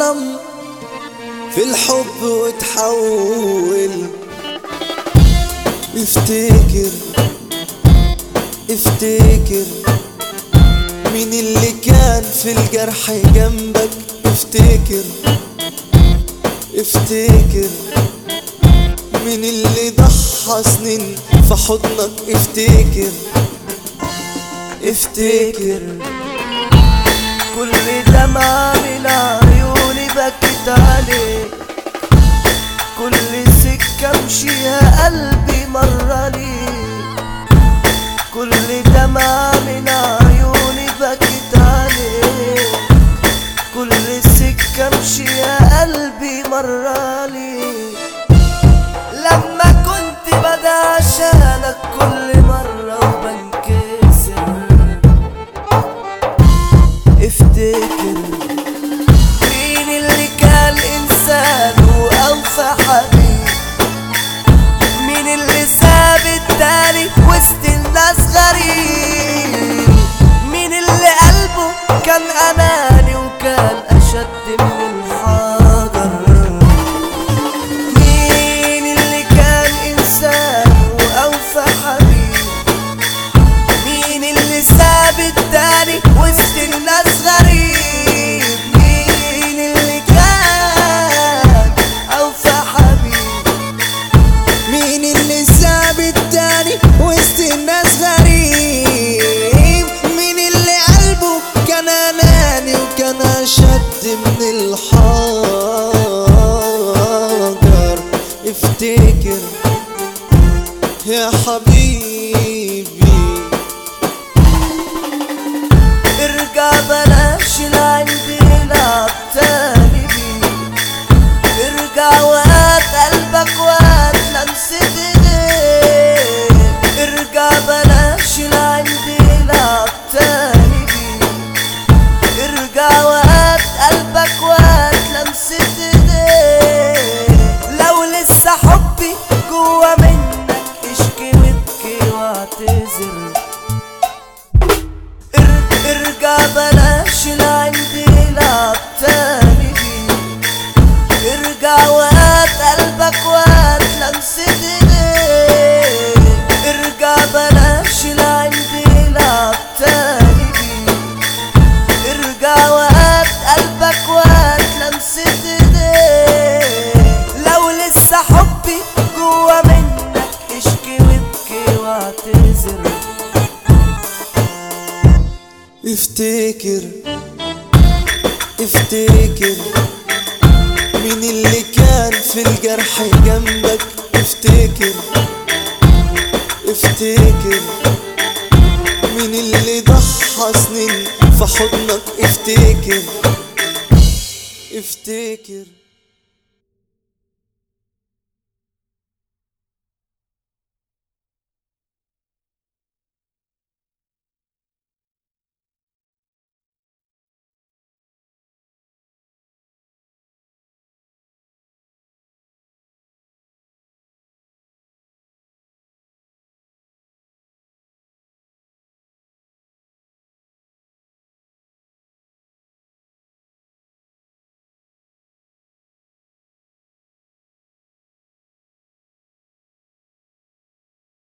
ظلم في الحب وتحول. افتكر افتكر مين اللي كان في الجرح جنبك. افتكر افتكر مين اللي ضحى سنين في حضنك. افتكر افتكر كل دمعة من عيوني بكت عليك، كل سكة امشيها قلبي مر ليك، كل دمعة من عيوني بكت عليك، كل سكة امشيها قلبي مر ليك. لما كنت بدأ عشانك كل مرة وبنكسر. افتكر مين اللي كان إنسان وأوفى حبيب، مين اللي ساب التاني وسط الناس غريب، مين اللي قلبه كان أناني وكان أشد من الحجر، مين اللي كان إنسان وأوفى حبيب، مين اللي ساب التاني وسط الناس غريب، مين اللي كان أوفى حبيب، مين اللي ساب التاني وسط الناس غريب، مين اللي قلبه كان اناني وكان اشد من الحجر. افتكر يا حبيبي ارجع بلاش لعندي نلعب تاني بيه، ارجع وهات قلبك وهات لمسة ايديك، ارجع بلاش لعندي نلعب تاني بيه، ارجع وهات قلبك وهات لمسة ايديك. لو لسه حبي جوا منك اشكي وابكي واعتذر، ارجع بلاش لعندي لعب تاني بيه، ارجع وهات قلبك وهات لمسة ايديك، ارجع بلاش لعندي لعب تاني بيه، ارجع وهات قلبك وهات لمسة ايديك. لو لسه حبي جوا منك اشكي وابكي واعتذر. افتكر افتكر مين اللي كان في الجرح جنبك. افتكر افتكر مين اللي ضحى سنين في حضنك. افتكر افتكر